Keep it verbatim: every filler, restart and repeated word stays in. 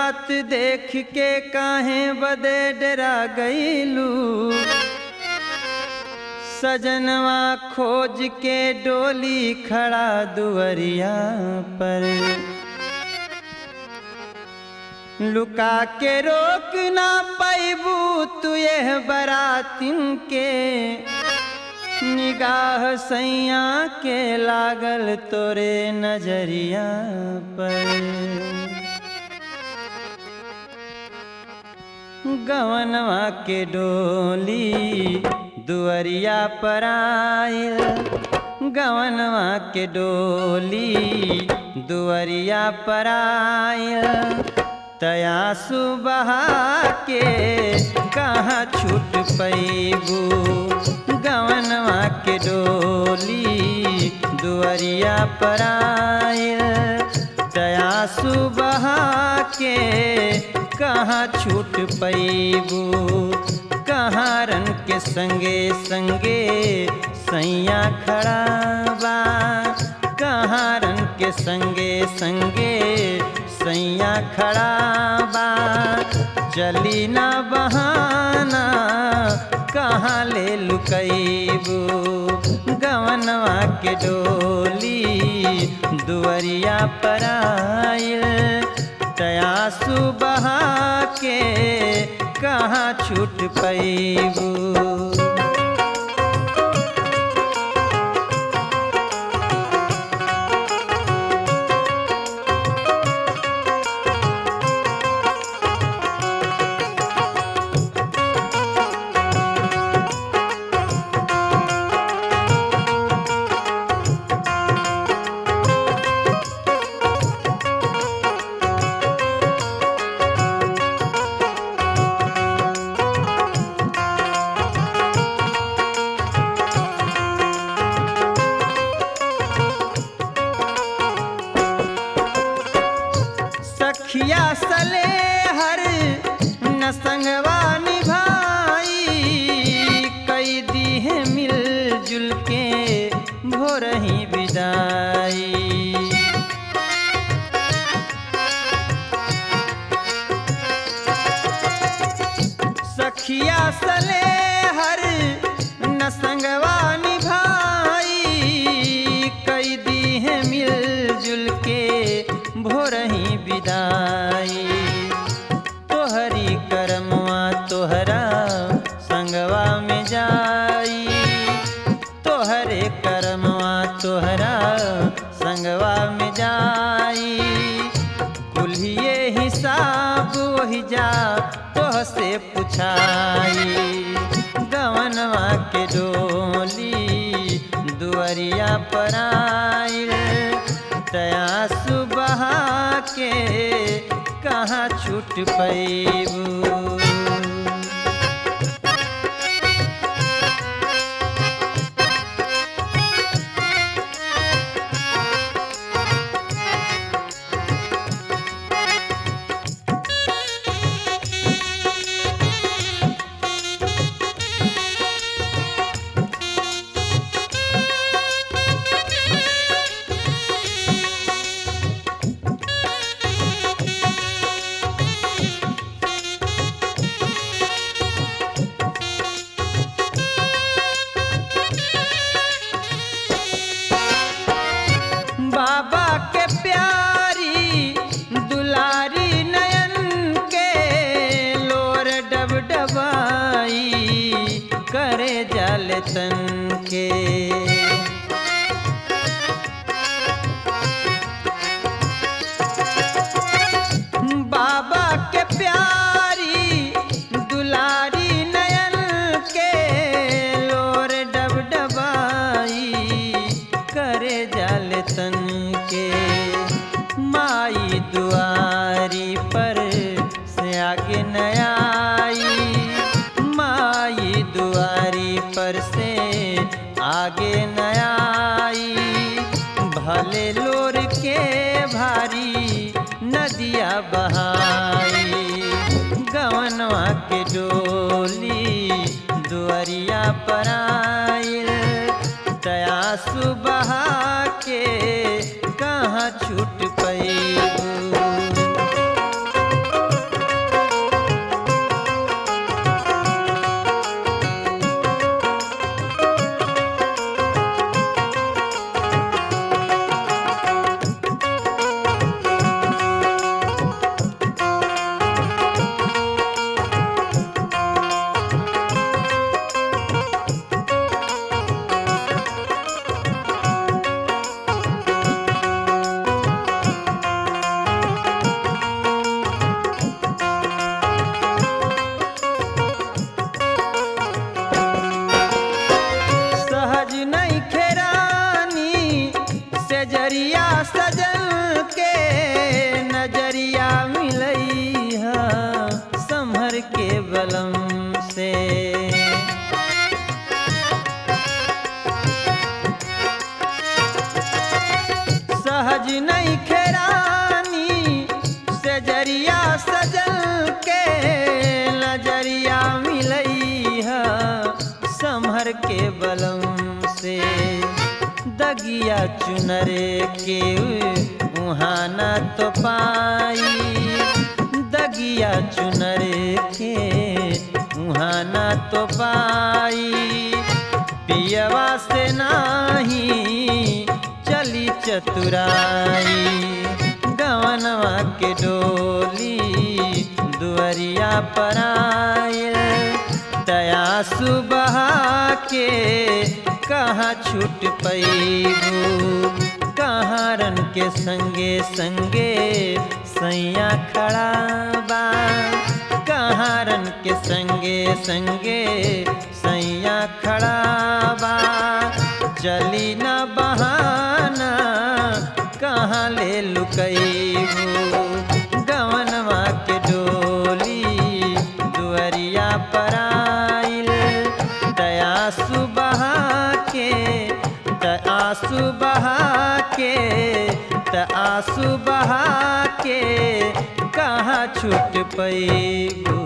बात देख के काहे बदे डरा गईलू। सजनवा खोज के डोली खड़ा दुअरिया पर। लुका के रोक ना पैबू तू यह बरातिन के। निगाह सैया के लागल तोरे नजरिया पर। गवनवा के डोली दुअरिया पर आइल। गवनवा के डोली दुअरिया पर आइल। तयासु बहा के कहाँ छूट पैबू। गवनवा के डोली दुअरिया पर आइल। तयासु बहा के कहाँ छूट पैबू। कहाँ रन के संगे संगे सैया खड़ा बा। कहाँ रन के संगे संगे सैया खड़ा बा। चली ना बहाना कहाँ ले लुकैबू। गवनवा के डोली दुअरिया पर आइल। तयासु बहा के कहाँ छूट पैबू। सखिया सले हर न संगवा निभाई। कई दी है मिल जुल के भोरही विदाई। सखिया सले हर न संगवा निभाई। कई दी है मिल जुल के भोरही विदाई। तोहरी करमवा तोहरा संगवा में जाई। तोहरे करमवा तोहरा संगवा में जाई। कुल्हिए हिसाब वही जा तोह से पुछाई। गवनवा के डोली दुअरिया पर आइल। तयासु बहा के कहाँ छूट पैबू। बाबा के प्यारी दुलारी नयन के लोर डब डबाई। करे जाल तन के बाबा के प्यारी दुलारी नयन के लोर डब डबाई। करे जाल तन के माई दुआरी पर से आगे न आई। माई दुआरी पर से आगे न आई। भले लोर के भारी नदिया बहाई। गवनवा के डोली दुअरिया पर आइल। तयासु बहा के कहाँ छूट पैबू। बलम से दगिया चुनरे के उहाँ न तो पाई दगिया चुनरे के उहाँ न तो पाई पियवा से नाही चली चतुराई गवनवा के डोली दुअरिया पर आयल दया सुबह के कहाँ छूट पैबू कहाँ रन के संगे संगे सैया खड़ा बा कहाँ रन के संगे संगे सैया खड़ा बा चली न बहाना कहाँ ले लुकैबू गवनवा के डोली दुअरिया पर आइल दया सुबह के दया सुबह के दया सुबह के कहाँ छूट पैबू।